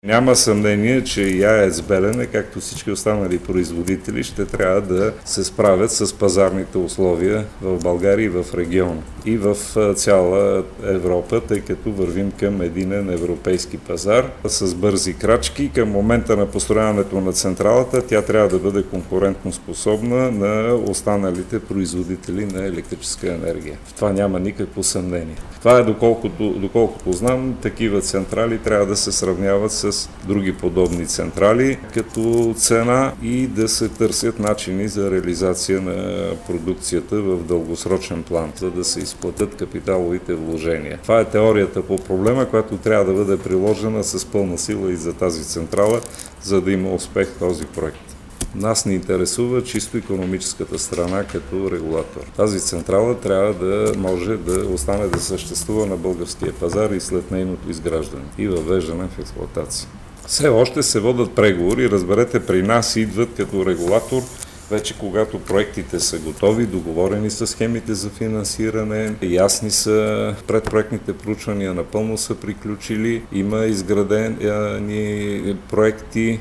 Няма съмнение, че и АЕЦ Белене, както всички останали производители, ще трябва да се справят с пазарните условия в България и в региона и в цяла Европа, тъй като вървим към единен европейски пазар с бързи крачки. Към момента на построяването на централата тя трябва да бъде конкурентно способна на останалите производители на електрическа енергия. В това няма никакво съмнение. Това е доколкото знам, такива централи трябва да се сравняват с други подобни централи като цена и да се търсят начини за реализация на продукцията в дългосрочен план, за да се изплатят капиталовите вложения. Това е теорията по проблема, която трябва да бъде приложена с пълна сила и за тази централа, за да има успех този проект. Нас ни интересува чисто икономическата страна като регулатор. Тази централа трябва да може да остане да съществува на българския пазар и след нейното изграждане и въвеждане в експлоатация. Все още се водят преговори, разберете, при нас идват като регулатор вече когато проектите са готови, договорени са схемите за финансиране, ясни са предпроектните проучвания, напълно са приключили, има изградени проекти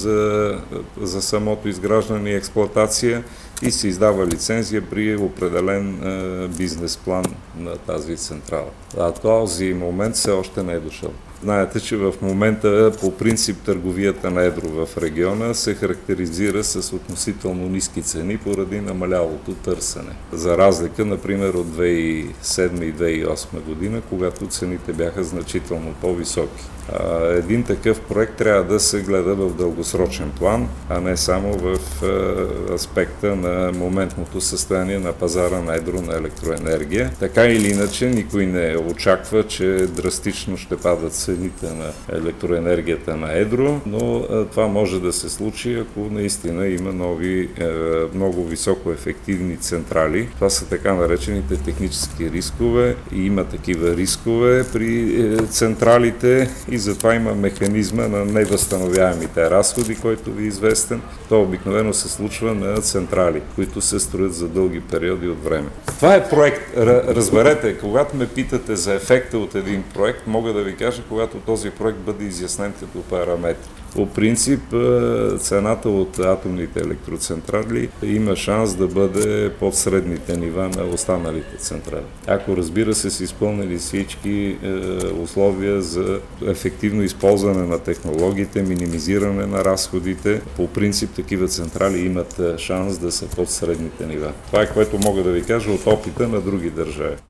за самото изграждане и експлоатация и се издава лицензия при определен бизнес план на тази централа. А този момент все още не е дошъл. Знаете, че в момента по принцип търговията на едро в региона се характеризира с относително ниски цени поради намалялото търсене. За разлика, например, от 2007 и 2008 година, когато цените бяха значително по-високи. Един такъв проект трябва да се гледа в дългосрочен план, а не само в аспекта на моментното състояние на пазара на едро на електроенергия. Така или иначе, никой не очаква, че драстично ще падат цените на електроенергията на едро, но това може да се случи, ако наистина има нови, много високоефективни централи. Това са така наречените технически рискове и има такива рискове при централите и затова има механизма на невъзстановяемите разходи, който ви е известен. То обикновено се случва на централи, които се строят за дълги периоди от време. Това е проект. Разберете, когато ме питате за ефекта от един проект, мога да ви кажа, когато този проект бъде изяснен като параметри. По принцип, цената от атомните електроцентрали има шанс да бъде под средните нива на останалите централи. Ако, разбира се, са изпълнили всички условия за ефективно използване на технологиите, минимизиране на разходите, по принцип такива централи имат шанс да са под средните нива. Това е което мога да ви кажа от опита на други държави.